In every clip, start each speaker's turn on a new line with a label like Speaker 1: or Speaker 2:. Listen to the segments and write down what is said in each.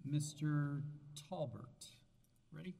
Speaker 1: Mr. Talbert. Ready?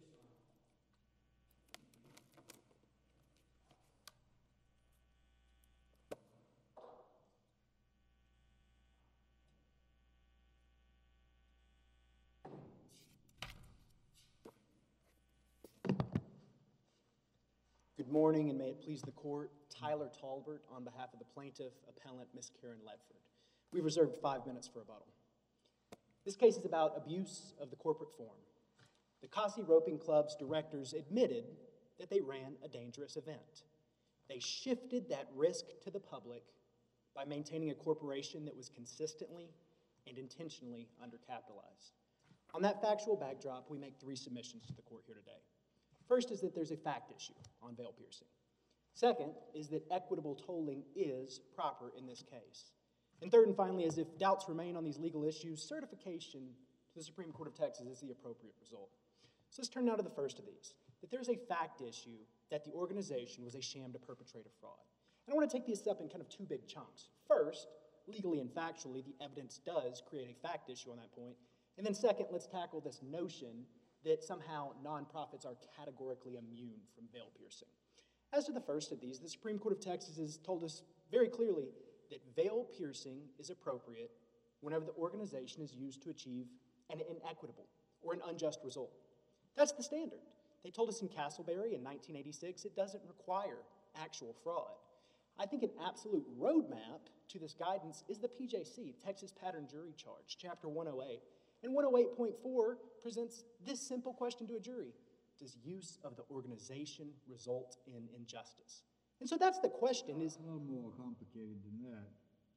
Speaker 2: Good morning, and may it please the court. Tyler Talbert on behalf of the plaintiff, appellant Miss Karen Ledford. We've reserved 5 minutes for rebuttal. This case is about abuse of the corporate form. The Kasi Roping Club's directors admitted that they ran a dangerous event. They shifted that risk to the public by maintaining a corporation that was consistently and intentionally undercapitalized. On that factual backdrop, we make 3 submissions to the court here today. First is that there's a fact issue on veil piercing. Second is that equitable tolling is proper in this case. And third and finally is if doubts remain on these legal issues, certification to the Supreme Court of Texas is the appropriate result. So let's turn now to the first of these, that there's a fact issue that the organization was a sham to perpetrate a fraud. And I want to take this up in kind of 2 big chunks. First, legally and factually, the evidence does create a fact issue on that point. And then second, let's tackle this notion that somehow nonprofits are categorically immune from veil piercing. As to the first of these, the Supreme Court of Texas has told us very clearly that veil piercing is appropriate whenever the organization is used to achieve an inequitable or an unjust result. That's the standard. They told us in Castleberry in 1986 it doesn't require actual fraud. I think an absolute roadmap to this guidance is the PJC, Texas Pattern Jury Charge, Chapter 108. And 108.4 presents this simple question to a jury. Does use of the organization result in injustice? And so that's the question. Is
Speaker 3: a little more complicated than that.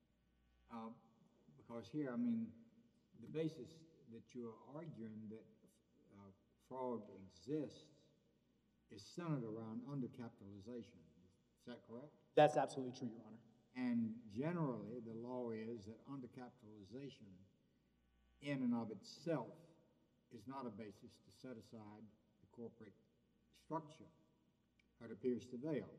Speaker 3: Because here, I mean, the basis that you're arguing that fraud exists is centered around undercapitalization. Is that correct?
Speaker 2: That's absolutely true, Your Honor.
Speaker 3: And generally, the law is that undercapitalization in and of itself is not a basis to set aside the corporate structure that appears to veil.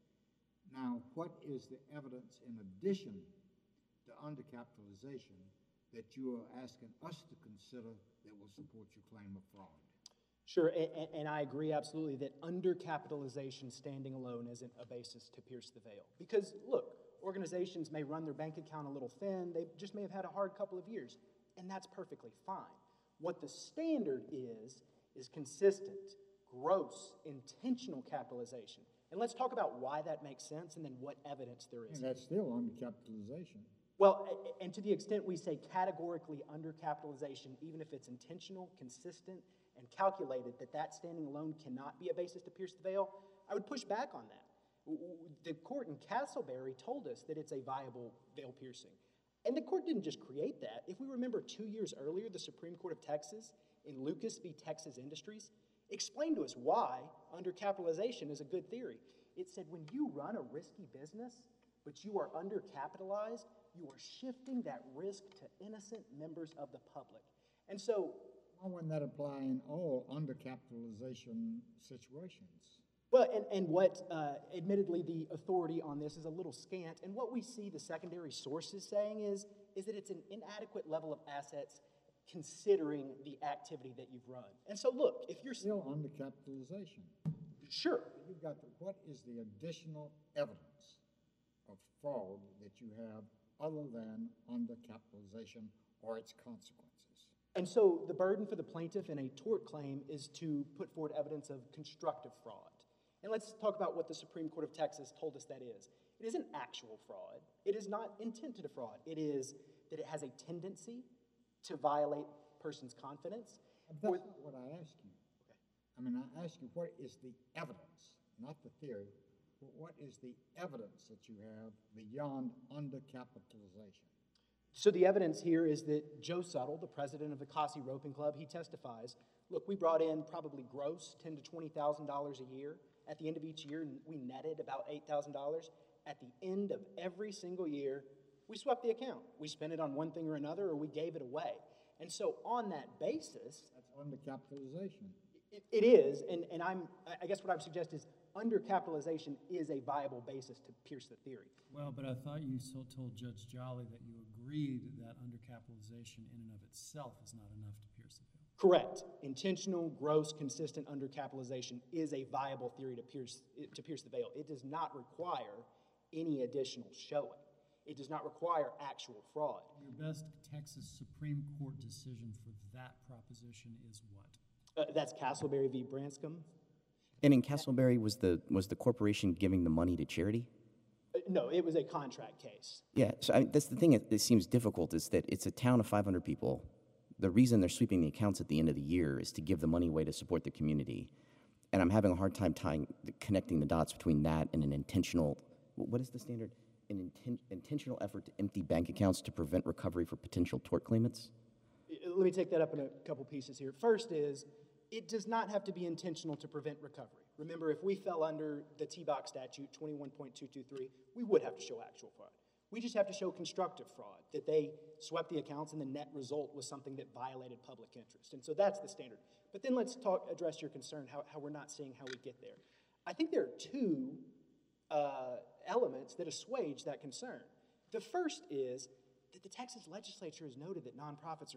Speaker 3: Now, what is the evidence in addition to undercapitalization that you are asking us to consider that will support your claim of fraud?
Speaker 2: Sure, and I agree absolutely that undercapitalization standing alone isn't a basis to pierce the veil. Because, look, organizations may run their bank account a little thin, they just may have had a hard couple of years, and that's perfectly fine. What the standard is consistent, gross, intentional capitalization. And let's talk about why that makes sense and then what evidence there is.
Speaker 3: And that's still undercapitalization.
Speaker 2: Well, and to the extent we say categorically undercapitalization, even if it's intentional, consistent, and calculated, that standing alone cannot be a basis to pierce the veil, I would push back on that. The court in Castleberry told us that it's a viable veil piercing. And the court didn't just create that. If we remember 2 years earlier, the Supreme Court of Texas in Lucas v. Texas Industries explained to us why undercapitalization is a good theory. It said when you run a risky business, but you are undercapitalized, you are shifting that risk to innocent members of the public. And so,
Speaker 3: why wouldn't that apply in all undercapitalization situations?
Speaker 2: Well, and what, admittedly, the authority on this is a little scant, and what we see the secondary sources saying is that it's an inadequate level of assets considering the activity that you've run. And so, look, if you're
Speaker 3: still undercapitalization.
Speaker 2: Sure.
Speaker 3: You've got what is the additional evidence of fraud that you have other than undercapitalization or its consequences?
Speaker 2: And so the burden for the plaintiff in a tort claim is to put forward evidence of constructive fraud. And let's talk about what the Supreme Court of Texas told us that is. It isn't actual fraud. It is not intent to defraud. It is that it has a tendency to violate a person's confidence.
Speaker 3: That's not what I asked you. Okay. I mean, I asked you what is the evidence, not the theory, but what is the evidence that you have beyond undercapitalization?
Speaker 2: So the evidence here is that Joe Suttle, the president of the Kasi Roping Club, he testifies, look, we brought in probably gross $10,000 to $20,000 a year. At the end of each year, we netted about $8,000. At the end of every single year, we swept the account. We spent it on one thing or another, or we gave it away. And so on that basis...
Speaker 3: That's undercapitalization.
Speaker 2: It is, and I guess what I would suggest is undercapitalization is a viable basis to pierce the theory.
Speaker 1: Well, but I thought you still told Judge Jolly that you agreed that undercapitalization in and of itself is not enough to pierce
Speaker 2: Correct. Intentional, gross, consistent undercapitalization is a viable theory to pierce the veil. It does not require any additional showing. It does not require actual fraud.
Speaker 1: Your best Texas Supreme Court decision for that proposition is what?
Speaker 2: That's Castleberry v. Branscombe.
Speaker 4: And in Castleberry, was the corporation giving the money to charity?
Speaker 2: No, it was a contract case.
Speaker 4: Yeah, so that's the thing that seems difficult is that it's a town of 500 people. The reason they're sweeping the accounts at the end of the year is to give the money away to support the community. And I'm having a hard time connecting the dots between that and an intentional, what is the standard? An intentional effort to empty bank accounts to prevent recovery for potential tort claimants?
Speaker 2: Let me take that up in a couple pieces here. First is, it does not have to be intentional to prevent recovery. Remember, if we fell under the T-Box statute 21.223, we would have to show actual fraud. We just have to show constructive fraud, that they swept the accounts and the net result was something that violated public interest. And so that's the standard. But then let's address your concern, how we're not seeing how we get there. I think there are two elements that assuage that concern. The first is that the Texas legislature has noted that nonprofits are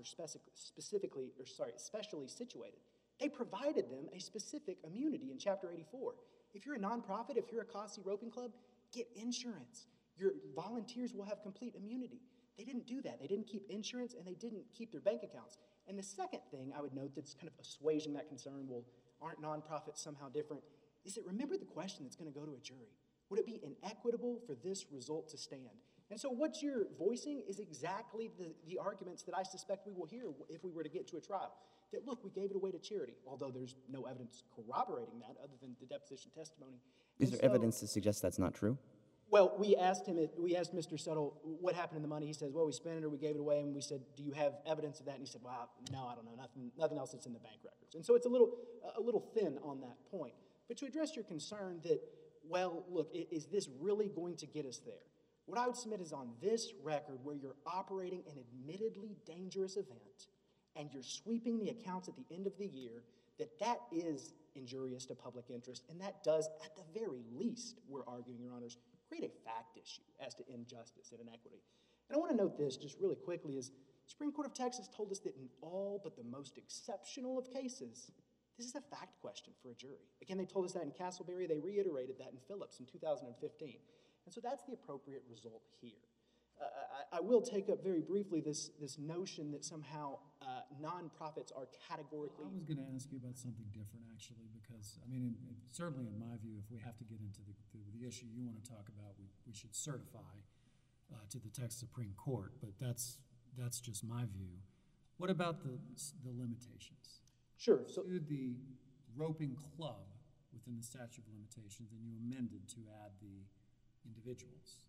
Speaker 2: specially situated. They provided them a specific immunity in Chapter 84. If you're a nonprofit, if you're a Kasi Roping Club, get insurance. Your volunteers will have complete immunity. They didn't do that. They didn't keep insurance, and they didn't keep their bank accounts. And the second thing I would note that's kind of assuaging that concern, well, aren't nonprofits somehow different, is that remember the question that's going to go to a jury. Would it be inequitable for this result to stand? And so what you're voicing is exactly the arguments that I suspect we will hear if we were to get to a trial. That, look, we gave it away to charity, although there's no evidence corroborating that other than the deposition testimony.
Speaker 4: Is there evidence to suggest that's not true?
Speaker 2: Well, we asked Mr. Settle, what happened to the money? He says, well, we spent it or we gave it away, and we said, do you have evidence of that? And he said, well, no, I don't know, nothing else that's in the bank records. And so it's a little thin on that point. But to address your concern that, well, look, is this really going to get us there? What I would submit is on this record where you're operating an admittedly dangerous event and you're sweeping the accounts at the end of the year, that is injurious to public interest, and that does, at the very least, we're arguing, Your Honors, create a fact issue as to injustice and inequity. And I want to note this just really quickly is the Supreme Court of Texas told us that in all but the most exceptional of cases, this is a fact question for a jury. Again, they told us that in Castleberry. They reiterated that in Phillips in 2015. And so that's the appropriate result here. I will take up very briefly this notion that somehow nonprofits are categorically...
Speaker 1: I was going to ask you about something different, actually, because, I mean, certainly in my view, if we have to get into the issue you want to talk about, we should certify to the Texas Supreme Court, but that's just my view. What about the limitations?
Speaker 2: Sure. So
Speaker 1: the roping club within the statute of limitations, and you amended to add the individuals.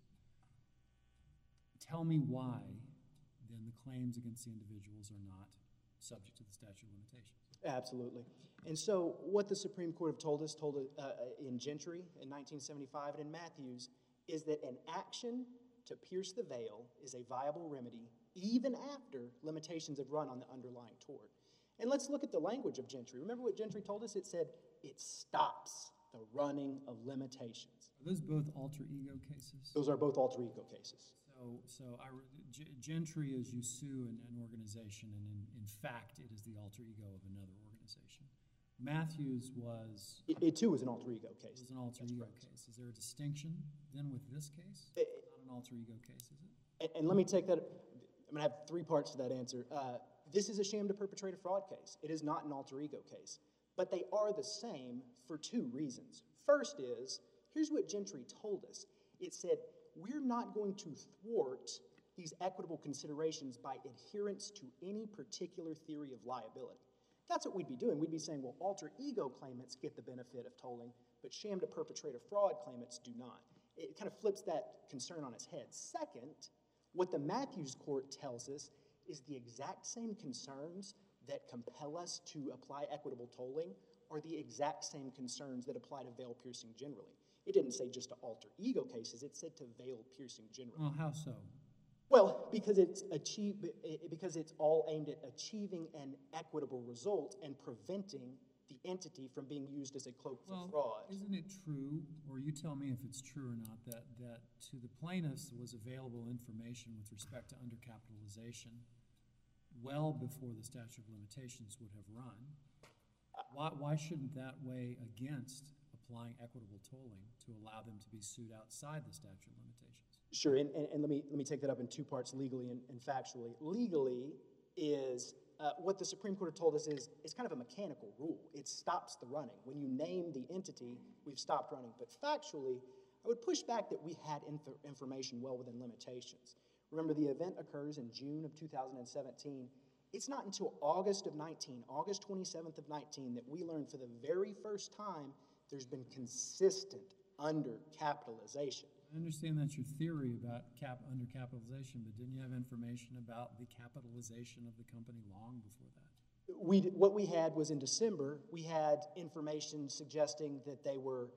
Speaker 1: Tell me why, then, the claims against the individuals are not subject to the statute of limitations.
Speaker 2: Absolutely. And so what the Supreme Court have told us in Gentry in 1975 and in Matthews is that an action to pierce the veil is a viable remedy even after limitations have run on the underlying tort. And let's look at the language of Gentry. Remember what Gentry told us? It said, it stops the running of limitations.
Speaker 1: Are those both alter ego cases?
Speaker 2: Those are both alter ego cases.
Speaker 1: Gentry is you sue an organization, and in fact, it is the alter ego of another organization. Matthews was...
Speaker 2: It too was an alter ego case.
Speaker 1: It was an alter ego case. Is there a distinction then with this case? Not an alter ego case, is it?
Speaker 2: And let me take that... I'm going to have three parts to that answer. This is a sham to perpetrate a fraud case. It is not an alter ego case. But they are the same for two reasons. First is, here's what Gentry told us. It said, we're not going to thwart these equitable considerations by adherence to any particular theory of liability. That's what we'd be doing. We'd be saying, well, alter ego claimants get the benefit of tolling, but sham to perpetrate a fraud claimants do not. It kind of flips that concern on its head. Second, what the Matthews court tells us is the exact same concerns that compel us to apply equitable tolling are the exact same concerns that apply to veil piercing generally. It didn't say just to alter ego cases, it said to veil piercing generally.
Speaker 1: Well, how so?
Speaker 2: Well, because it's all aimed at achieving an equitable result and preventing the entity from being used as a cloak for fraud.
Speaker 1: Isn't it true, or you tell me if it's true or not, that to the plaintiffs was available information with respect to undercapitalization well before the statute of limitations would have run. Why shouldn't that weigh against applying equitable tolling to allow them to be sued outside the statute of limitations?
Speaker 2: Sure, and let me take that up in two parts, legally and factually. Legally is what the Supreme Court told us is kind of a mechanical rule. It stops the running. When you name the entity, we've stopped running. But factually, I would push back that we had information well within limitations. Remember, the event occurs in June of 2017. It's not until August of 19, August 27th of 19, that we learned for the very first time there's been consistent undercapitalization.
Speaker 1: I understand that's your theory about undercapitalization, but didn't you have information about the capitalization of the company long before that?
Speaker 2: What we had was in December, we had information suggesting that they were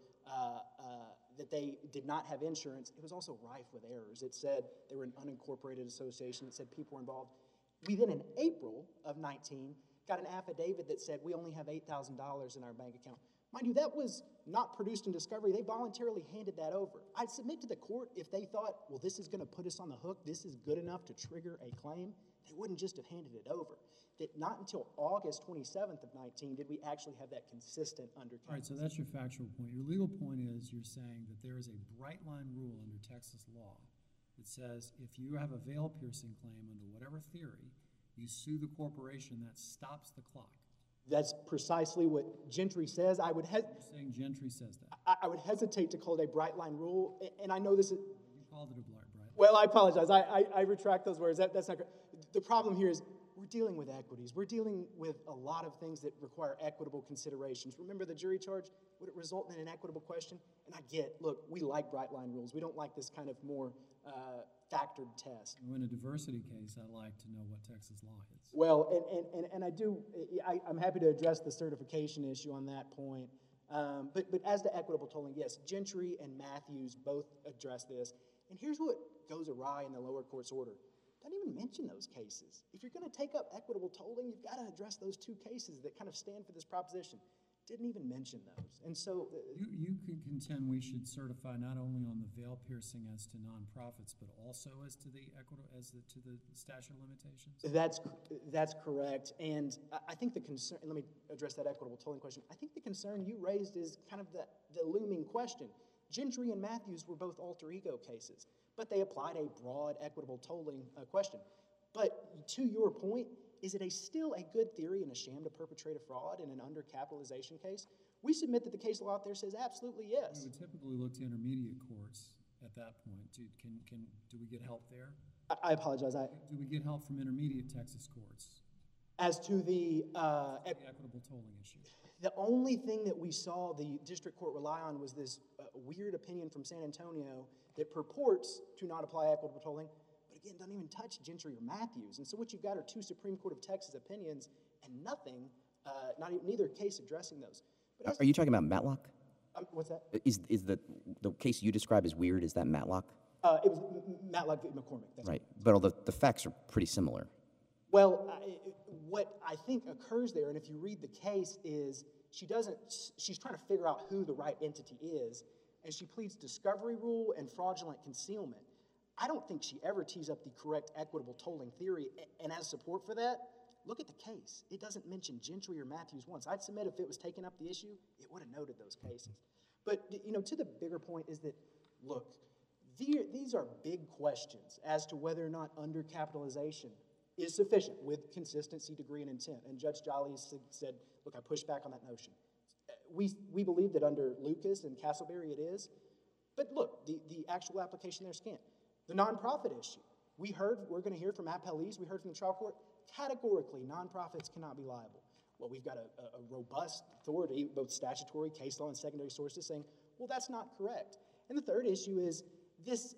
Speaker 2: that they did not have insurance. It was also rife with errors. It said they were an unincorporated association. It said people were involved. We then, in April of 19, got an affidavit that said we only have $8,000 in our bank account. Mind you, that was not produced in discovery. They voluntarily handed that over. I'd submit to the court if they thought, well, this is going to put us on the hook, this is good enough to trigger a claim, they wouldn't just have handed it over. That not until August 27th of 19 did we actually have that consistent undercapitalization.
Speaker 1: All right, so that's your factual point. Your legal point is you're saying that there is a bright line rule under Texas law that says if you have a veil piercing claim under whatever theory, you sue the corporation, that stops the clock.
Speaker 2: That's precisely what Gentry says.
Speaker 1: You're saying Gentry says that.
Speaker 2: I would hesitate to call it a bright line rule, and I know this is...
Speaker 1: You called it a bright line.
Speaker 2: Well, I apologize. I retract those words. That's not correct. The problem here is we're dealing with equities. We're dealing with a lot of things that require equitable considerations. Remember the jury charge? Would it result in an equitable question? And I get, look, we like bright line rules. We don't like this kind of more factored test.
Speaker 1: In a diversity case, I like to know what Texas law is.
Speaker 2: Well, and I'm happy to address the certification issue on that point. But as to equitable tolling, yes, Gentry and Matthews both address this. And here's what goes awry in the lower court's order. Don't even mention those cases. If you're going to take up equitable tolling, you've got to address those two cases that kind of stand for this proposition. Didn't even mention those. And so...
Speaker 1: You could contend we should certify not only on the veil piercing as to nonprofits, but also as to the statute of limitations?
Speaker 2: That's correct. And I think the concern... Let me address that equitable tolling question. I think the concern you raised is kind of the looming question. Gentry and Matthews were both alter ego cases, but they applied a broad equitable tolling question. But to your point, is it still a good theory and a sham to perpetrate a fraud in an undercapitalization case? We submit that the case law out there says absolutely yes.
Speaker 1: We would typically look to intermediate courts at that point. Do we get help there?
Speaker 2: I apologize.
Speaker 1: Do we get help from intermediate Texas courts?
Speaker 2: As to the
Speaker 1: equitable tolling issue.
Speaker 2: The only thing that we saw the district court rely on was this weird opinion from San Antonio that purports to not apply equitable tolling, but again, doesn't even touch Gentry or Matthews. And so what you've got are two Supreme Court of Texas opinions and nothing, neither case addressing those. But
Speaker 4: are you talking about Matlock?
Speaker 2: What's that?
Speaker 4: Is the case you describe as weird, is that Matlock?
Speaker 2: It was Matlock v. McCormick. That's
Speaker 4: right. But all the facts are pretty similar.
Speaker 2: Well, what I think occurs there, and if you read the case, is she's trying to figure out who the right entity is, and she pleads discovery rule and fraudulent concealment. I don't think she ever tees up the correct equitable tolling theory, and as support for that, look at the case. It doesn't mention Gentry or Matthews once. I'd submit if it was taking up the issue, it would have noted those cases. But, to the bigger point is that, look, these are big questions as to whether or not undercapitalization is sufficient with consistency, degree, and intent. And Judge Jolly said, look, I push back on that notion. We believe that under Lucas and Castleberry it is. But look, the actual application there is scant. The nonprofit issue. We're going to hear from appellees, we heard from the trial court, categorically, nonprofits cannot be liable. Well, we've got a robust authority, both statutory, case law, and secondary sources saying, well, that's not correct. And the third issue is this,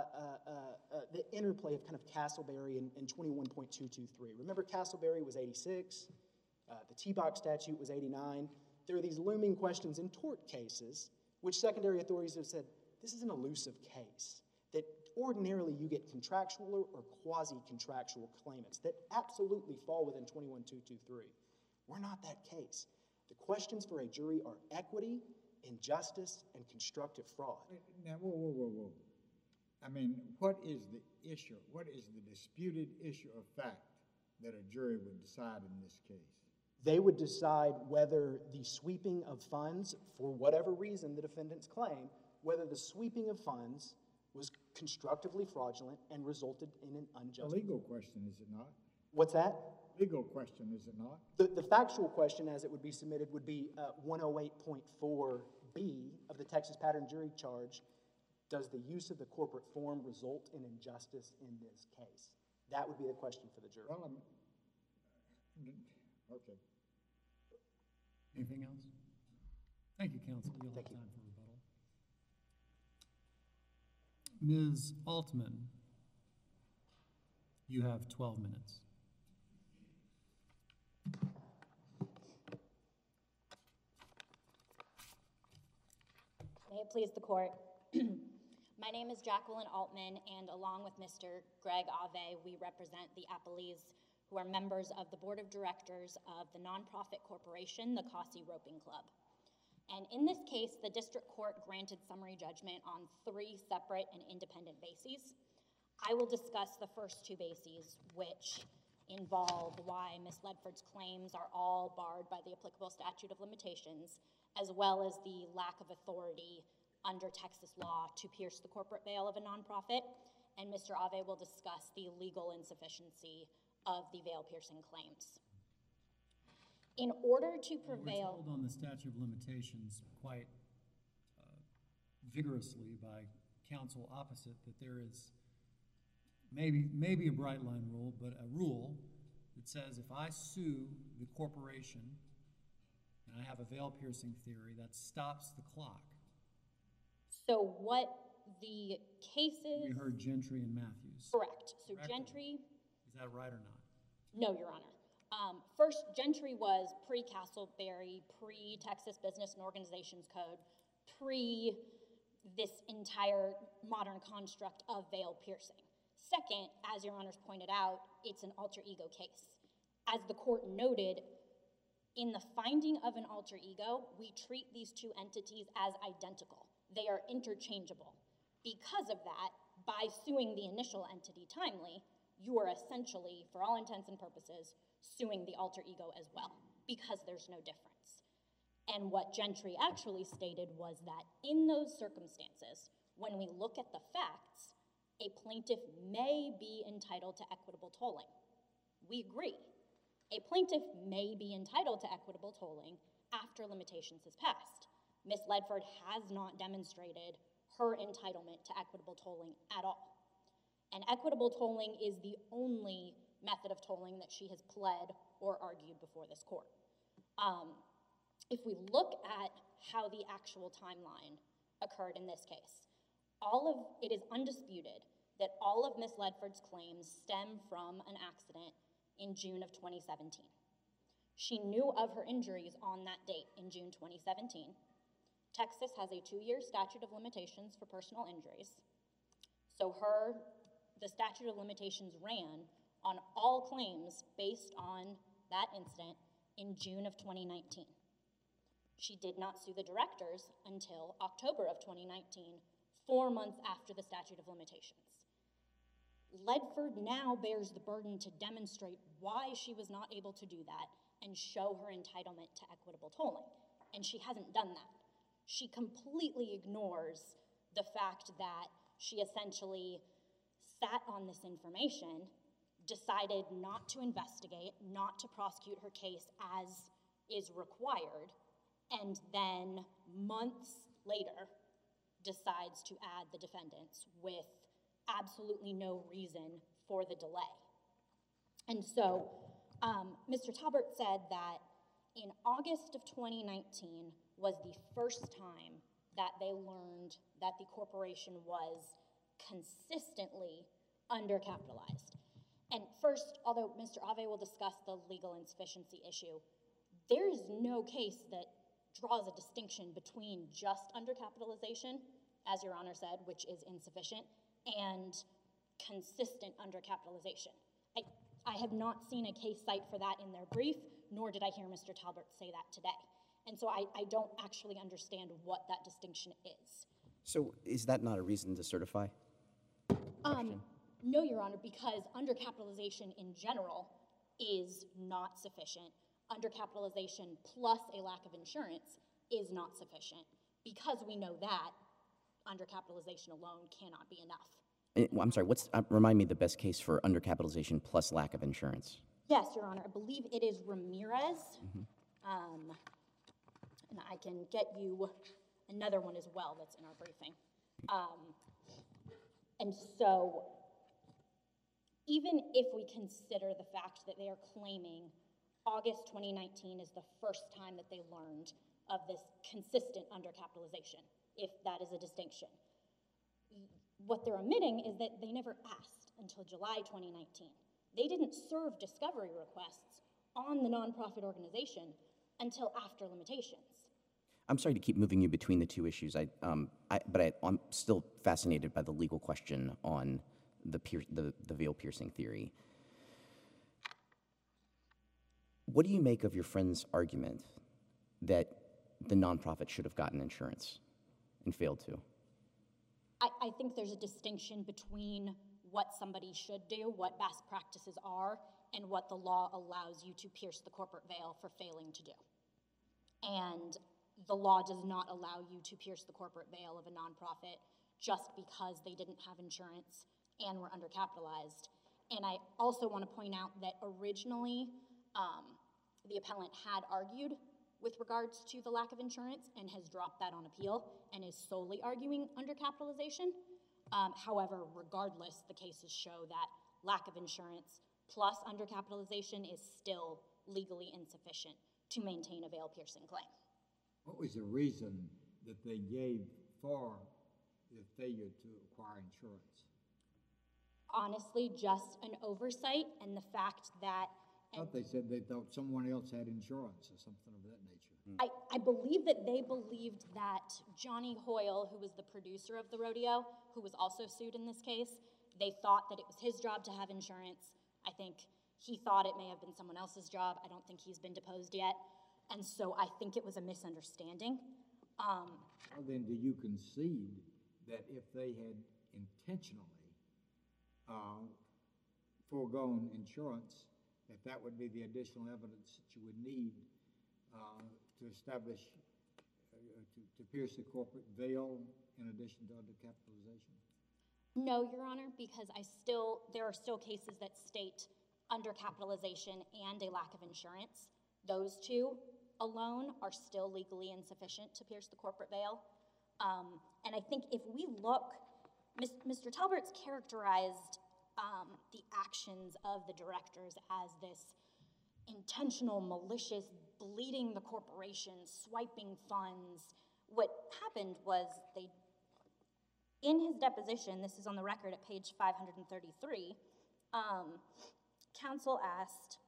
Speaker 2: the interplay of kind of Castleberry and 21.223. Remember, Castleberry was 86, the T-Box statute was 89. There are these looming questions in tort cases, which secondary authorities have said, this is an elusive case, that ordinarily you get contractual or quasi-contractual claimants that absolutely fall within 21.223. We're not that case. The questions for a jury are equity, injustice, and constructive fraud.
Speaker 3: Now, whoa. I mean, what is the issue? What is the disputed issue of fact that a jury would decide in this case?
Speaker 2: They would decide whether the sweeping of funds, for whatever reason the defendants claim, whether the sweeping of funds was constructively fraudulent and resulted in an
Speaker 3: A
Speaker 2: unjust.
Speaker 3: legal question, is it not?
Speaker 2: What's that?
Speaker 3: Legal question, is it not?
Speaker 2: The factual question, as it would be submitted, would be 108.4B of the Texas Pattern Jury Charge. Does the use of the corporate form result in injustice in this case? That would be the question for the jury.
Speaker 3: Well, okay.
Speaker 1: Anything else? Thank you, counsel. You'll have
Speaker 2: Thank you.
Speaker 1: time for rebuttal. Ms. Altman, you have 12 minutes.
Speaker 5: May it please the court. My name is Jacqueline Altman, and along with Mr. Greg Ave, we represent the appellees who are members of the board of directors of the nonprofit corporation, the Kasi Roping Club. And in this case, the district court granted summary judgment on 3 separate and independent bases. I will discuss the first 2 bases, which involve why Ms. Ledford's claims are all barred by the applicable statute of limitations, as well as the lack of authority under Texas law to pierce the corporate veil of a nonprofit. And Mr. Ave will discuss the legal insufficiency of the veil-piercing claims. In order to prevail—
Speaker 1: We're told on the statute of limitations quite vigorously by counsel opposite that there is maybe a bright line rule, but a rule that says if I sue the corporation and I have a veil-piercing theory, that stops the clock.
Speaker 5: So what the cases—
Speaker 1: We heard Gentry and Matthews.
Speaker 5: Correct. So
Speaker 1: Correct.
Speaker 5: Gentry—
Speaker 1: Is that right or not?
Speaker 5: No, Your Honor. First, Gentry was pre-Castleberry, pre-Texas Business and Organizations Code, pre this entire modern construct of veil piercing. Second, as Your Honors pointed out, it's an alter ego case. As the court noted, in the finding of an alter ego, we treat these 2 entities as identical. They are interchangeable. Because of that, by suing the initial entity timely, you are essentially, for all intents and purposes, suing the alter ego as well, because there's no difference. And what Gentry actually stated was that in those circumstances, when we look at the facts, a plaintiff may be entitled to equitable tolling. We agree. A plaintiff may be entitled to equitable tolling after limitations has passed. Ms. Ledford has not demonstrated her entitlement to equitable tolling at all. And equitable tolling is the only method of tolling that she has pled or argued before this court. If we look at how the actual timeline occurred in this case, it is undisputed that all of Ms. Ledford's claims stem from an accident in June of 2017. She knew of her injuries on that date in June 2017. Texas has a 2-year statute of limitations for personal injuries. So the statute of limitations ran on all claims based on that incident in June of 2019. She did not sue the directors until October of 2019, 4 months after the statute of limitations. Ledford now bears the burden to demonstrate why she was not able to do that and show her entitlement to equitable tolling, and she hasn't done that. She completely ignores the fact that she essentially sat on this information, decided not to investigate, not to prosecute her case as is required, and then months later decides to add the defendants with absolutely no reason for the delay. And so Mr. Talbert said that in August of 2019 was the first time that they learned that the corporation was consistently undercapitalized. And first, although Mr. Ave will discuss the legal insufficiency issue, there is no case that draws a distinction between just undercapitalization, as Your Honor said, which is insufficient, and consistent undercapitalization. I have not seen a case cite for that in their brief, nor did I hear Mr. Talbert say that today. And so I don't actually understand what that distinction is.
Speaker 4: So is that not a reason to certify?
Speaker 5: No, Your Honor, because undercapitalization in general is not sufficient. Undercapitalization plus a lack of insurance is not sufficient. Because we know that, undercapitalization alone cannot be enough.
Speaker 4: Well, I'm sorry, remind me the best case for undercapitalization plus lack of insurance.
Speaker 5: Yes, Your Honor, I believe it is Ramirez. And I can get you another one as well that's in our briefing. And so, even if we consider the fact that they are claiming August 2019 is the first time that they learned of this consistent undercapitalization, if that is a distinction, what they're omitting is that they never asked until July 2019. They didn't serve discovery requests on the nonprofit organization until after limitations.
Speaker 4: I'm sorry to keep moving you between the two issues, but I'm still fascinated by the legal question on the veil piercing theory. What do you make of your friend's argument that the nonprofit should have gotten insurance and failed to?
Speaker 5: I think there's a distinction between what somebody should do, what best practices are, and what the law allows you to pierce the corporate veil for failing to do. And the law does not allow you to pierce the corporate veil of a nonprofit just because they didn't have insurance and were undercapitalized. And I also want to point out that originally the appellant had argued with regards to the lack of insurance and has dropped that on appeal and is solely arguing undercapitalization. However, regardless, the cases show that lack of insurance plus undercapitalization is still legally insufficient to maintain a veil-piercing claim.
Speaker 3: What was the reason that they gave for the failure to acquire insurance?
Speaker 5: Honestly, just an oversight and the fact that...
Speaker 3: I thought they said they thought someone else had insurance or something of that nature.
Speaker 5: I believe that they believed that Johnny Hoyle, who was the producer of the rodeo, who was also sued in this case, they thought that it was his job to have insurance. I think he thought it may have been someone else's job. I don't think he's been deposed yet. And so I think it was a misunderstanding.
Speaker 3: Well, then do you concede that if they had intentionally foregone insurance, that would be the additional evidence that you would need to establish, to pierce the corporate veil in addition to undercapitalization?
Speaker 5: No, Your Honor, because there are still cases that state undercapitalization and a lack of insurance. Those two alone are still legally insufficient to pierce the corporate veil. And I think if we look, Mr. Talbert's characterized the actions of the directors as this intentional, malicious, bleeding the corporation, swiping funds. What happened was in his deposition, this is on the record at page 533, counsel asked,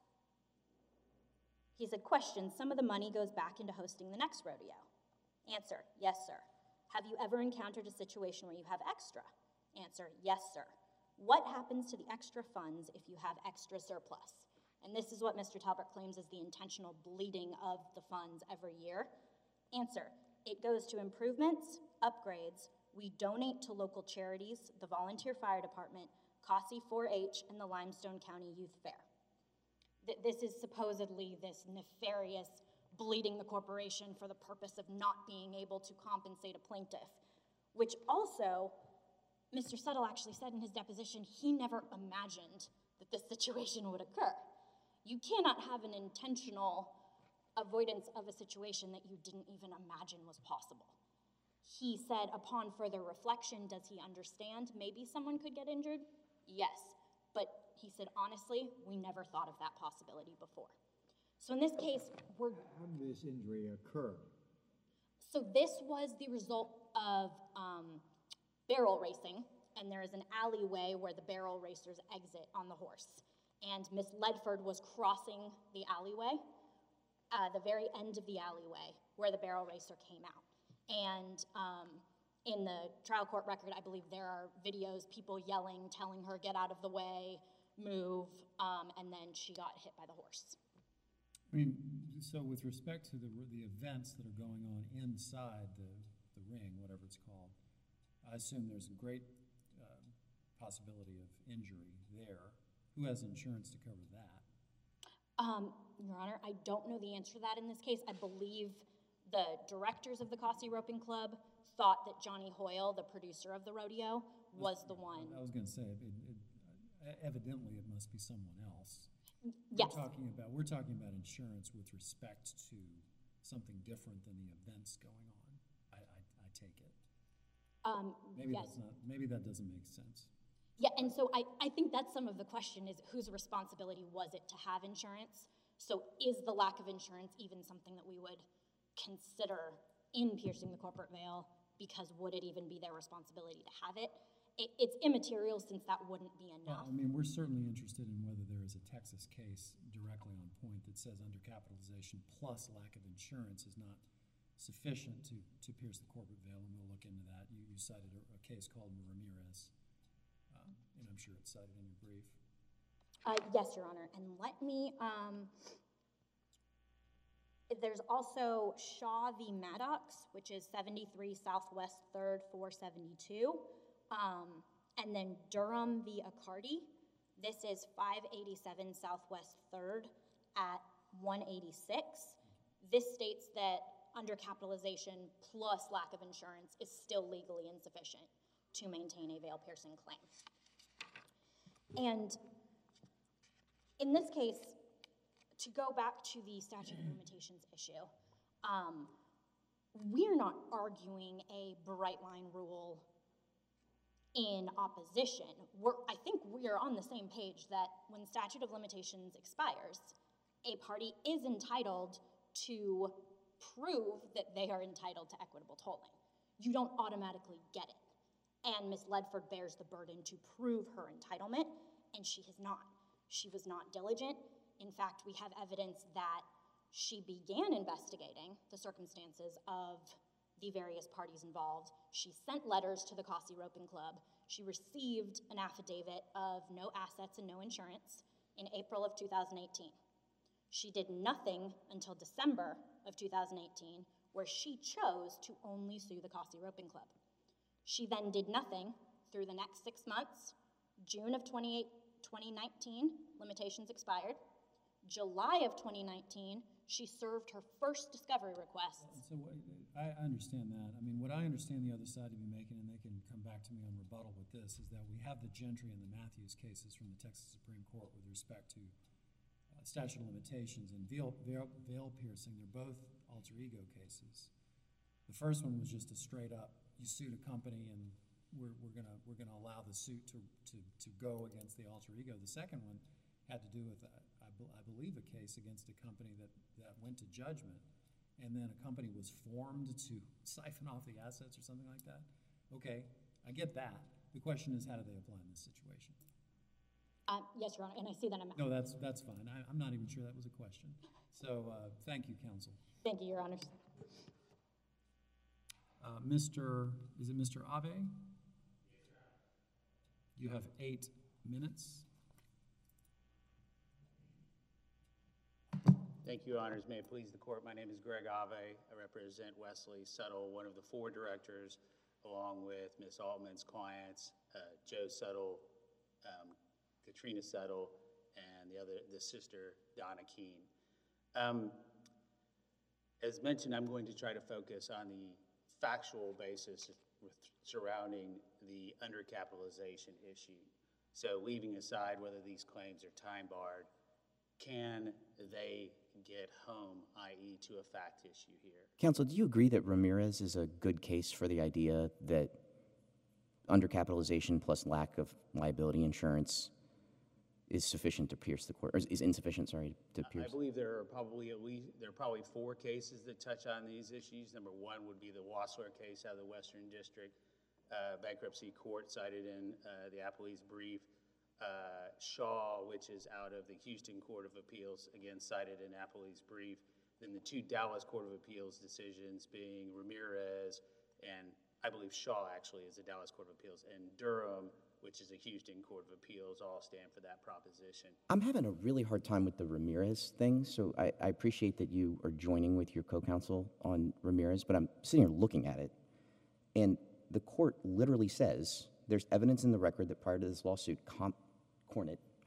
Speaker 5: he said, question, some of the money goes back into hosting the next rodeo. Answer, yes, sir. Have you ever encountered a situation where you have extra? Answer, yes, sir. What happens to the extra funds if you have extra surplus? And this is what Mr. Talbert claims is the intentional bleeding of the funds every year. Answer, it goes to improvements, upgrades, we donate to local charities, the Volunteer Fire Department, CASI 4-H, and the Limestone County Youth Fair. This is supposedly this nefarious bleeding the corporation for the purpose of not being able to compensate a plaintiff, which also, Mr. Settle actually said in his deposition, he never imagined that this situation would occur. You cannot have an intentional avoidance of a situation that you didn't even imagine was possible. He said, upon further reflection, does he understand maybe someone could get injured? Yes, but he said, honestly, we never thought of that possibility before. So in this case,
Speaker 3: How did this injury occur?
Speaker 5: So this was the result of barrel racing, and there is an alleyway where the barrel racers exit on the horse. And Miss Ledford was crossing the alleyway, the very end of the alleyway where the barrel racer came out. And in the trial court record, I believe there are videos, people yelling, telling her, get out of the way, move, and then she got hit by the horse.
Speaker 1: I mean, so with respect to the events that are going on inside the ring, whatever it's called, I assume there's a great possibility of injury there. Who has insurance to cover that?
Speaker 5: Your Honor, I don't know the answer to that in this case. I believe the directors of the Cossey Roping Club thought that Johnny Hoyle, the producer of the rodeo, was the one.
Speaker 1: I was gonna say, evidently it must be someone else.
Speaker 5: Yes.
Speaker 1: We're talking about insurance with respect to something different than the events going on. I take it.
Speaker 5: Yes.
Speaker 1: Maybe that doesn't make sense.
Speaker 5: Yeah, and so I think that's some of the question is whose responsibility was it to have insurance? So is the lack of insurance even something that we would consider in piercing the corporate veil? Because would it even be their responsibility to have it? It's immaterial since that wouldn't be
Speaker 1: Well,
Speaker 5: enough.
Speaker 1: I mean, we're certainly interested in whether there is a Texas case directly on point that says undercapitalization plus lack of insurance is not sufficient to pierce the corporate veil, and we'll look into that. You cited a case called Ramirez, and I'm sure it's cited in your brief.
Speaker 5: Yes, Your Honor, and let me, there's also Shaw v. Maddox, which is 73 Southwest 3rd, 472, and then Durham v. Accardi. This is 587 Southwest 3rd at 186. This states that undercapitalization plus lack of insurance is still legally insufficient to maintain a veil-piercing claim. And in this case, to go back to the statute of limitations issue, we're not arguing a bright line rule in opposition. I think we are on the same page that when statute of limitations expires, a party is entitled to prove that they are entitled to equitable tolling. You don't automatically get it. And Ms. Ledford bears the burden to prove her entitlement, and she has not. She was not diligent. In fact, we have evidence that she began investigating the circumstances of the various parties involved. She sent letters to the Cossey Roping Club. She received an affidavit of no assets and no insurance in April of 2018. She did nothing until December of 2018, where she chose to only sue the Cossey Roping Club. She then did nothing through the next 6 months. June of 2019, limitations expired. July of 2019, she served her first discovery request.
Speaker 1: So I understand that. I mean, what I understand the other side to be making, and they can come back to me on rebuttal with this, is that we have the Gentry and the Matthews cases from the Texas Supreme Court with respect to statute of limitations and veil piercing. They're both alter ego cases. The first one was just a straight up, you sued a company and we're gonna allow the suit to go against the alter ego. The second one had to do with, I believe, a case against a company that went to judgment, and then a company was formed to siphon off the assets or something like that. Okay, I get that. The question is, how do they apply in this situation?
Speaker 5: Yes, Your Honor, and I see that I'm...
Speaker 1: No, that's fine. I'm not even sure that was a question. So, thank you, counsel.
Speaker 5: Thank you, Your Honors.
Speaker 1: Is it Mr. Ave? You have 8 minutes.
Speaker 6: Thank you, Your Honors. May it please the court, my name is Greg Ave. I represent Wesley Settle, one of the 4 directors, along with Ms. Altman's clients, Joe Settle, Katrina Settle, and the sister, Donna Keene. As mentioned, I'm going to try to focus on the factual basis surrounding the undercapitalization issue. So leaving aside whether these claims are time barred, can they get home, i.e. to a fact issue here?
Speaker 4: Counsel, do you agree that Ramirez is a good case for the idea that undercapitalization plus lack of liability insurance is sufficient to pierce the court, or is insufficient, sorry, to pierce?
Speaker 6: I believe there are probably 4 cases that touch on these issues. Number 1 would be the Wassler case out of the Western District Bankruptcy Court cited in the Appellee's brief. Shaw, which is out of the Houston Court of Appeals, again cited in Appellee's brief. Then the 2 Dallas Court of Appeals decisions being Ramirez, and I believe Shaw actually is the Dallas Court of Appeals, and Durham, which is a Houston Court of Appeals, all stand for that proposition.
Speaker 4: I'm having a really hard time with the Ramirez thing, so I appreciate that you are joining with your co-counsel on Ramirez, but I'm sitting here looking at it, and the court literally says, there's evidence in the record that prior to this lawsuit, Cornet,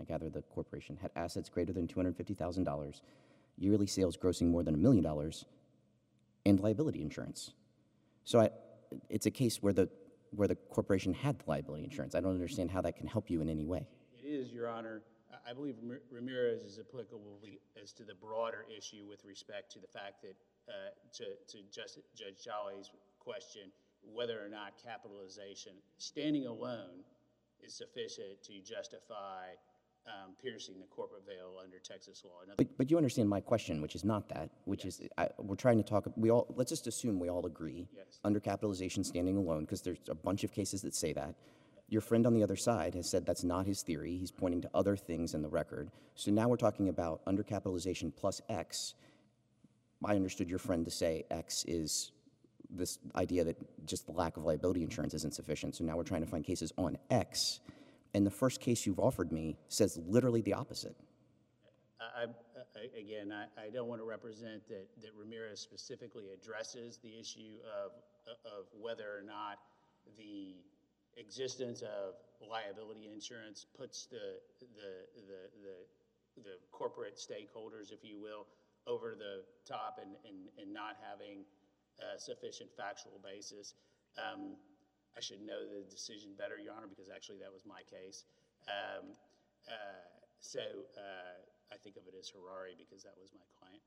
Speaker 4: I gather the corporation, had assets greater than $250,000, yearly sales grossing more than $1 million, and liability insurance. So it's a case where the corporation had the liability insurance. I don't understand how that can help you in any way.
Speaker 6: It is, Your Honor. I believe Ramirez is applicable as to the broader issue with respect to the fact that, to Judge Jolly's question, whether or not capitalization, standing alone, is sufficient to justify piercing the corporate veil under Texas law.
Speaker 4: But you understand my question, which is not that, which is we're trying to talk. Let's just assume we all agree.
Speaker 6: Yes.
Speaker 4: Undercapitalization standing alone, because there's a bunch of cases that say that. Your friend on the other side has said that's not his theory. He's pointing to other things in the record. So now we're talking about undercapitalization plus X. I understood your friend to say X is this idea that just the lack of liability insurance isn't sufficient. So now we're trying to find cases on X. And the first case you've offered me says literally the opposite.
Speaker 6: Again, I don't want to represent that Ramirez specifically addresses the issue of whether or not the existence of liability insurance puts the corporate stakeholders, if you will, over the top and not having a sufficient factual basis. I should know the decision better, Your Honor, because actually that was my case. So I think of it as Harari because that was my client.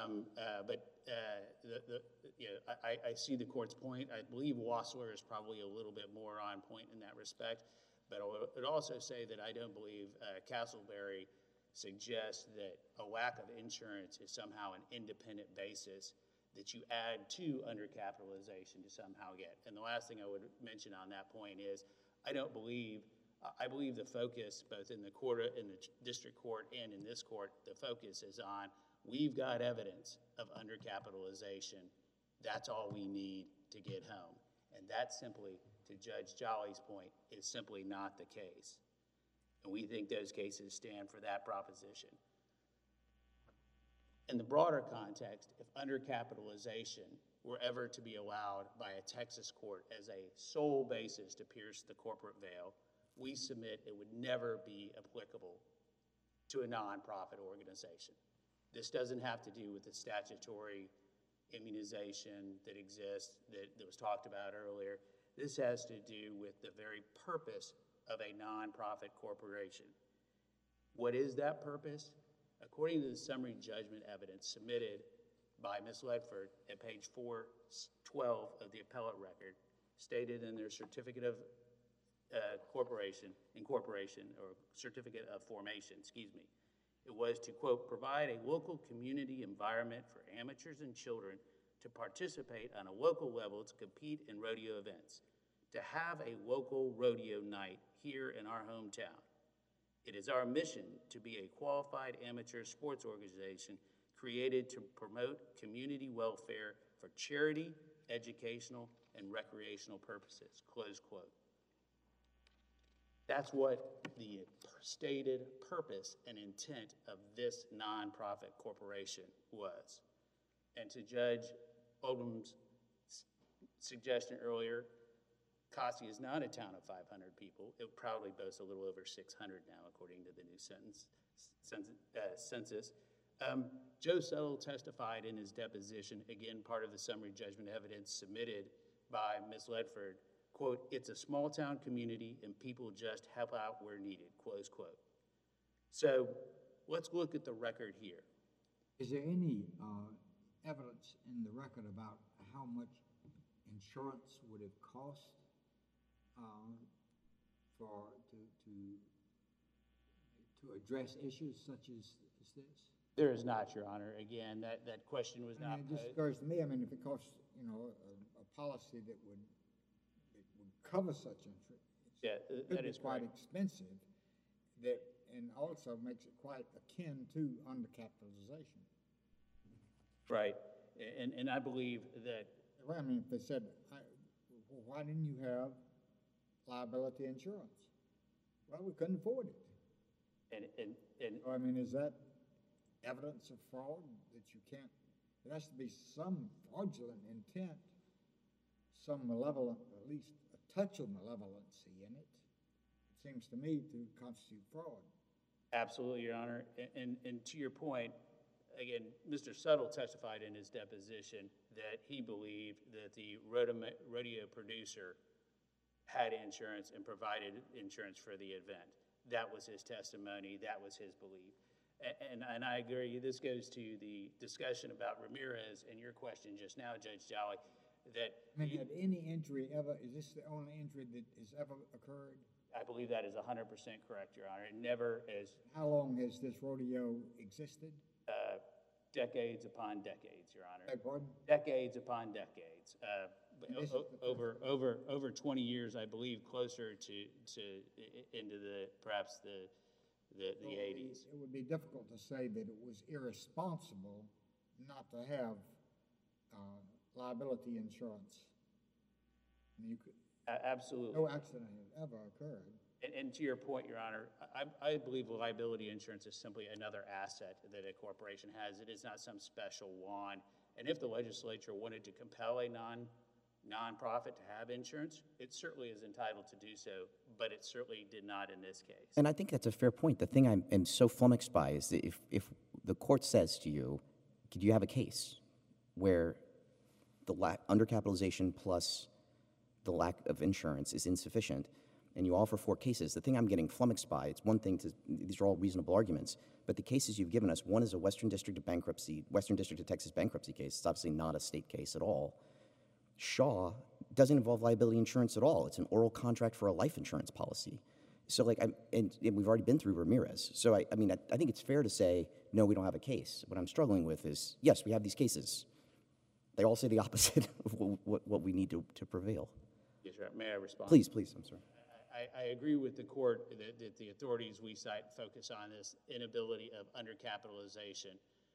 Speaker 6: I see the court's point. I believe Wassler is probably a little bit more on point in that respect. But I would also say that I don't believe Castleberry suggests that a lack of insurance is somehow an independent basis that you add to undercapitalization to somehow get. And the last thing I would mention on that point is I believe the focus, both in the district court and in this court, the focus is on we've got evidence of undercapitalization. That's all we need to get home. And that simply, to Judge Jolly's point, is simply not the case. And we think those cases stand for that proposition. In the broader context, if undercapitalization were ever to be allowed by a Texas court as a sole basis to pierce the corporate veil, we submit it would never be applicable to a nonprofit organization. This doesn't have to do with the statutory immunization that exists, that was talked about earlier. This has to do with the very purpose of a nonprofit corporation. What is that purpose? According to the summary judgment evidence submitted by Ms. Ledford at page 412 of the appellate record, stated in their certificate of incorporation, or certificate of formation, it was to, quote, provide a local community environment for amateurs and children to participate on a local level to compete in rodeo events, to have a local rodeo night here in our hometown. It is our mission to be a qualified amateur sports organization created to promote community welfare for charity, educational, and recreational purposes, close quote. That's what the stated purpose and intent of this nonprofit corporation was. And to Judge Oldham's suggestion earlier, Kasi is not a town of 500 people. It probably boasts a little over 600 now, according to the new census. Joe Settle testified in his deposition, again, part of the summary judgment evidence submitted by Ms. Ledford, quote, it's a small town community and people just help out where needed, close quote. So let's look at the record here.
Speaker 3: Is there any evidence in the record about how much insurance would have cost to address issues such as this?
Speaker 6: There is not, Your Honor. Again, that question was not
Speaker 3: posed. It just occurs to me, if it costs, a policy that would cover such insurance,
Speaker 6: that is
Speaker 3: quite
Speaker 6: correct.
Speaker 3: expensive, and also makes it quite akin to undercapitalization.
Speaker 6: Right, and I believe that.
Speaker 3: Well, if they said, why didn't you have liability insurance? Well, we couldn't afford it. Is that evidence of fraud that you can't? There has to be some fraudulent intent, some malevolent, at least a touch of malevolency in it. It seems to me to constitute fraud.
Speaker 6: Absolutely, Your Honor. And to your point, again, Mr. Suttle testified in his deposition that he believed that the rodeo producer had insurance and provided insurance for the event. That was his testimony. That was his belief. And I agree. This goes to the discussion about Ramirez and your question just now, Judge Jolly, that
Speaker 3: I mean, had any injury ever, is this the only injury that has ever occurred?
Speaker 6: I believe that is 100% correct, Your Honor. It never is
Speaker 3: How long has this rodeo existed?
Speaker 6: decades upon decades, Your Honor.
Speaker 3: Beg pardon?
Speaker 6: Decades upon decades.
Speaker 3: This is the
Speaker 6: Over 20 years, I believe, closer to into perhaps the 80s.
Speaker 3: It would be difficult to say that it was irresponsible not to have liability insurance. I mean, you could,
Speaker 6: Absolutely.
Speaker 3: no accident has ever occurred.
Speaker 6: And to your point, Your Honor, I believe liability insurance is simply another asset that a corporation has. It is not some special wand. And if the legislature wanted to compel a nonprofit to have insurance, it certainly is entitled to do so, but it certainly did not in this case.
Speaker 4: And I think that's a fair point. The thing I am so flummoxed by is that if the court says to you, could you have a case where the undercapitalization plus the lack of insurance is insufficient, and you offer 4 cases, the thing I'm getting flummoxed by, it's one thing to, these are all reasonable arguments, but the cases you've given us, one is a Western District of Texas bankruptcy case. It's obviously not a state case at all. Shaw doesn't involve liability insurance at all. It's an oral contract for a life insurance policy. So, like, and we've already been through Ramirez. So, I mean, I think it's fair to say, no, we don't have a case. What I'm struggling with is, yes, we have these cases. They all say the opposite of what we need to prevail.
Speaker 6: Yes, sir. May I respond?
Speaker 4: Please, I'm sorry.
Speaker 6: I agree with the court that the authorities we cite focus on this inability of undercapitalization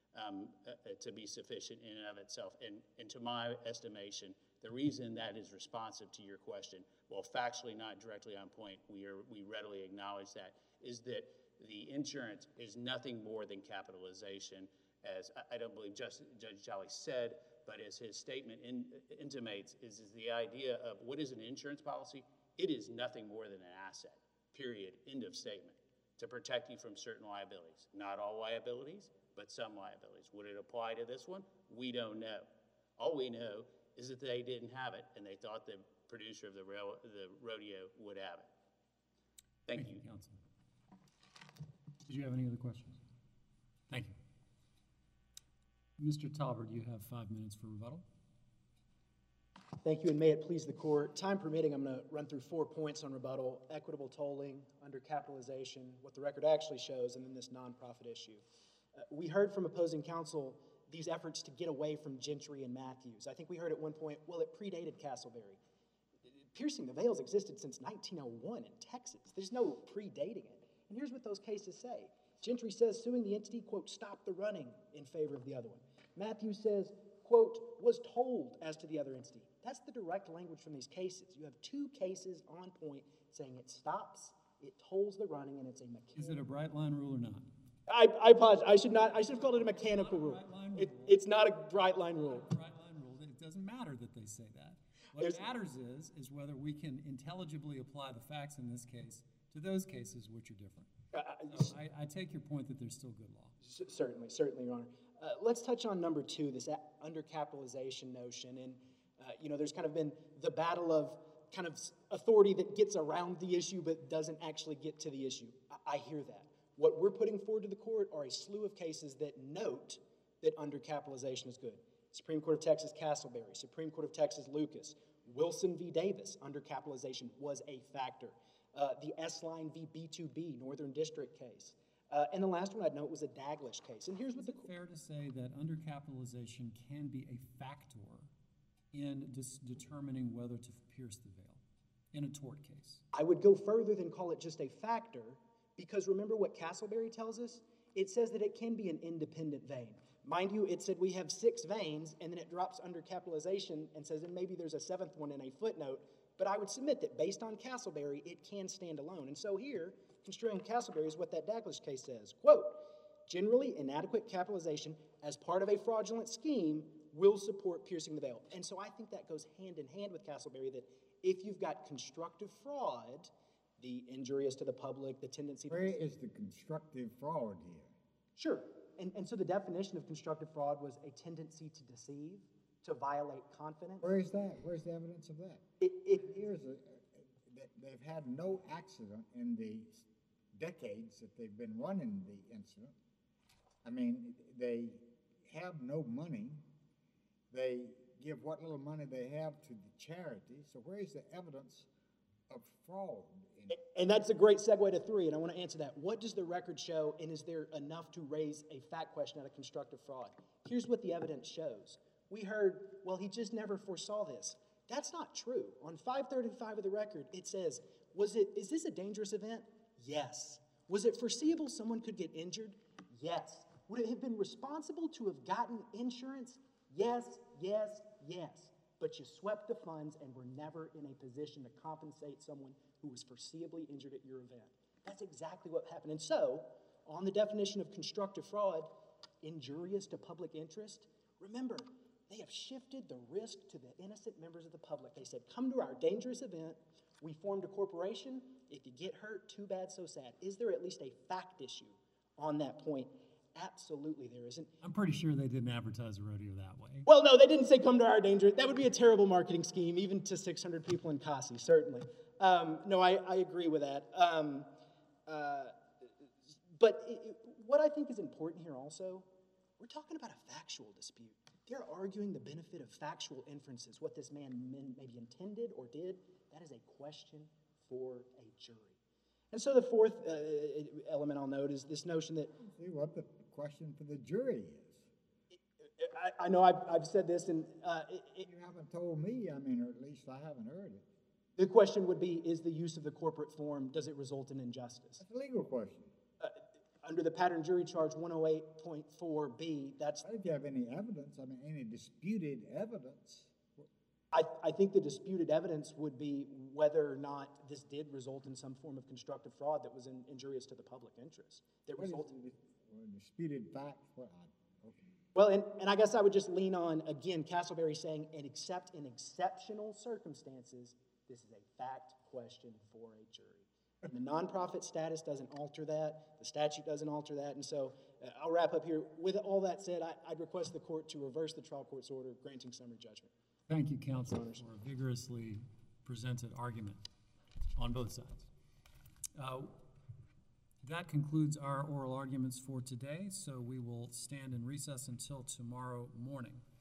Speaker 6: to be sufficient in and of itself. And to my estimation, the reason that is responsive to your question, while factually not directly on point, we readily acknowledge that, is that the insurance is nothing more than capitalization, as I don't believe Judge Jolly said, but as his statement intimates, is the idea of what is an insurance policy? It is nothing more than an asset, period, end of statement, to protect you from certain liabilities. Not all liabilities, but some liabilities. Would it apply to this one? We don't know. All we know is that they didn't have it, and they thought the producer of the rodeo would have it. Thank you.
Speaker 1: Counsel. Did you have any other questions? Thank you. Mr. Talbert, you have 5 minutes for rebuttal.
Speaker 2: Thank you, and may it please the court. Time permitting, I'm going to run through 4 points on rebuttal: equitable tolling, undercapitalization, what the record actually shows, and then this nonprofit issue. We heard from opposing counsel these efforts to get away from Gentry and Matthews. I think we heard at one point, well, it predated Castleberry. Piercing the Veils existed since 1901 in Texas. There's no predating it. And here's what those cases say. Gentry says suing the entity, quote, stopped the running in favor of the other one. Matthews says, quote, was told as to the other entity. That's the direct language from these cases. You have 2 cases on point saying it stops, it tolls the running, and it's a mechanical.
Speaker 1: Is it a bright line rule or not?
Speaker 2: I apologize. I should have called it a mechanical rule. It's not a bright line rule.
Speaker 1: Bright line rule. It doesn't matter that they say that. What matters is whether we can intelligibly apply the facts in this case to those cases which are different. So I take your point that there's still good law.
Speaker 2: Certainly, Your Honor. Let's touch on number 2, this undercapitalization notion. And, there's kind of been the battle of kind of authority that gets around the issue but doesn't actually get to the issue. I hear that. What we're putting forward to the court are a slew of cases that note that undercapitalization is good. Supreme Court of Texas, Castleberry. Supreme Court of Texas, Lucas. Wilson v. Davis, undercapitalization was a factor. The S-Line v. B2B, Northern District case. And the last one I'd note was a Daglish case. And here's what
Speaker 1: Is it fair to say that undercapitalization can be a factor in determining whether to pierce the veil in a tort case?
Speaker 2: I would go further than call it just a factor, because remember what Castleberry tells us? It says that it can be an independent vein. Mind you, it said we have 6 veins, and then it drops undercapitalization and says, and maybe there's a 7th one in a footnote, but I would submit that based on Castleberry, it can stand alone. And so here, construing Castleberry is what that Daglish case says. Quote, generally inadequate capitalization as part of a fraudulent scheme will support piercing the veil. And so I think that goes hand in hand with Castleberry, that if you've got constructive fraud, the injurious to the public, the tendency.
Speaker 3: Where is the constructive fraud here?
Speaker 2: Sure. And so the definition of constructive fraud was a tendency to deceive, to violate confidence.
Speaker 3: Where is that? Where's the evidence of that? They've had no accident in the decades that they've been running the incident. I mean, they have no money. They give what little money they have to the charity. So where is the evidence of fraud?
Speaker 2: And that's a great segue to 3, and I want to answer that. What does the record show, and is there enough to raise a fact question out of constructive fraud? Here's what the evidence shows. We heard, well, he just never foresaw this. That's not true. On 535 of the record, it says, is this a dangerous event? Yes. Was it foreseeable someone could get injured? Yes. Would it have been responsible to have gotten insurance? Yes, yes, yes. But you swept the funds and were never in a position to compensate someone who was foreseeably injured at your event. That's exactly what happened. And so, on the definition of constructive fraud, injurious to public interest, remember, they have shifted the risk to the innocent members of the public. They said, come to our dangerous event. We formed a corporation. If you get hurt, too bad, so sad. Is there at least a fact issue on that point? Absolutely there isn't.
Speaker 1: I'm pretty sure they didn't advertise a rodeo that way.
Speaker 2: Well, no, they didn't say come to our danger. That would be a terrible marketing scheme, even to 600 people in Kasi, certainly. No, I agree with that. But what I think is important here also, we're talking about a factual dispute. They're arguing the benefit of factual inferences, what this man maybe intended or did. That is a question for a jury. And so the 4th element I'll note is this notion that...
Speaker 3: See what the question for the jury is.
Speaker 2: I know I've said this, and...
Speaker 3: you haven't told me, I mean, or at least I haven't heard it.
Speaker 2: The question would be, is the use of the corporate form, does it result in injustice?
Speaker 3: That's a legal question.
Speaker 2: Under the pattern jury charge 108.4b, that's...
Speaker 3: I don't think you have any evidence, I mean, any disputed evidence.
Speaker 2: I think the disputed evidence would be whether or not this did result in some form of constructive fraud that was injurious to the public interest. That resulted
Speaker 3: in disputed fact. Okay.
Speaker 2: Well, and I guess I would just lean on, again, Castleberry saying, and except in exceptional circumstances, this is a fact question for a jury. And the nonprofit status doesn't alter that. The statute doesn't alter that. And so I'll wrap up here. With all that said, I'd request the court to reverse the trial court's order granting summary judgment.
Speaker 1: Thank you, counsel, for a vigorously presented argument on both sides. That concludes our oral arguments for today, so we will stand in recess until tomorrow morning.